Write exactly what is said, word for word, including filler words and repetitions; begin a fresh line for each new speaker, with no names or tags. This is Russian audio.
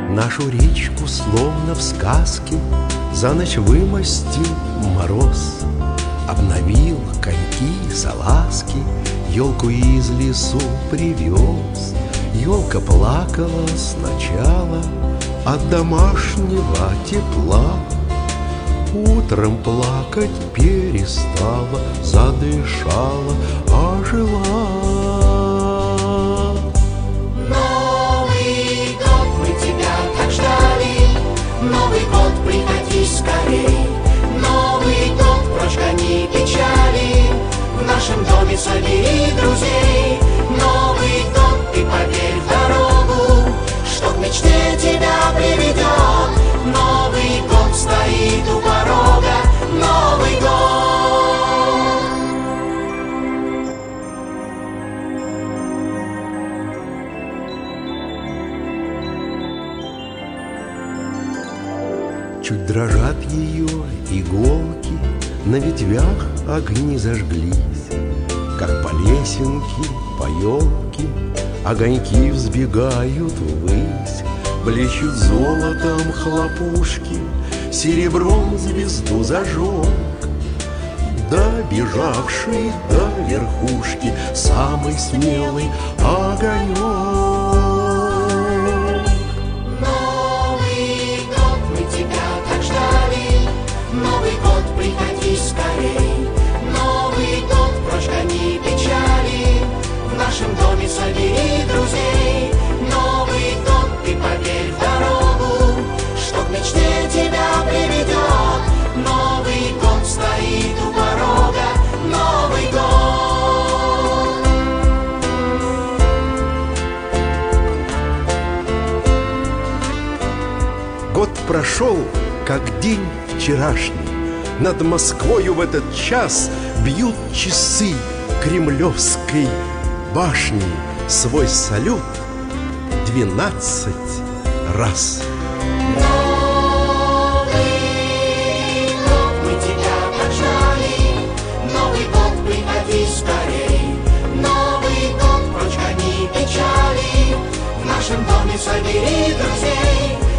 Нашу речку, словно в сказке, за ночь вымостил мороз. Обновил коньки, салазки, елку из лесу привез. Елка плакала сначала от домашнего тепла, утром плакать перестала, задышала, ожила.
Новый год, мы тебя так ждали, Новый год, приходи скорей. Новый год, прочь гони печали, в нашем доме собери друзей. Новый год, ты поверь в дорогу, что к мечте тебя приведет. Новый год стоит у порога, Новый год.
Чуть дрожат ее иголки, на ветвях огни зажглись, как по лесенке, по елке огоньки взбегают ввысь. Блещут золотом хлопушки, серебром звезду зажег. Добежавший до верхушки самый смелый огонек.
Новый год, мы тебя так ждали, Новый год, приходи скорей. Новый год, прочь гони печали, в нашем доме собери друзей. Новый год, ты поверь в дорогу, что к мечте тебя приведет. Новый год стоит у порога, Новый год.
Год прошел, как день вчерашний. Над Москвою в этот час бьют часы Кремлевской башни свой салют двенадцать раз.
Новый год, мы тебя так ждали, Новый год, приходи скорей. Новый год, прочь гони печали, в нашем доме собери друзей.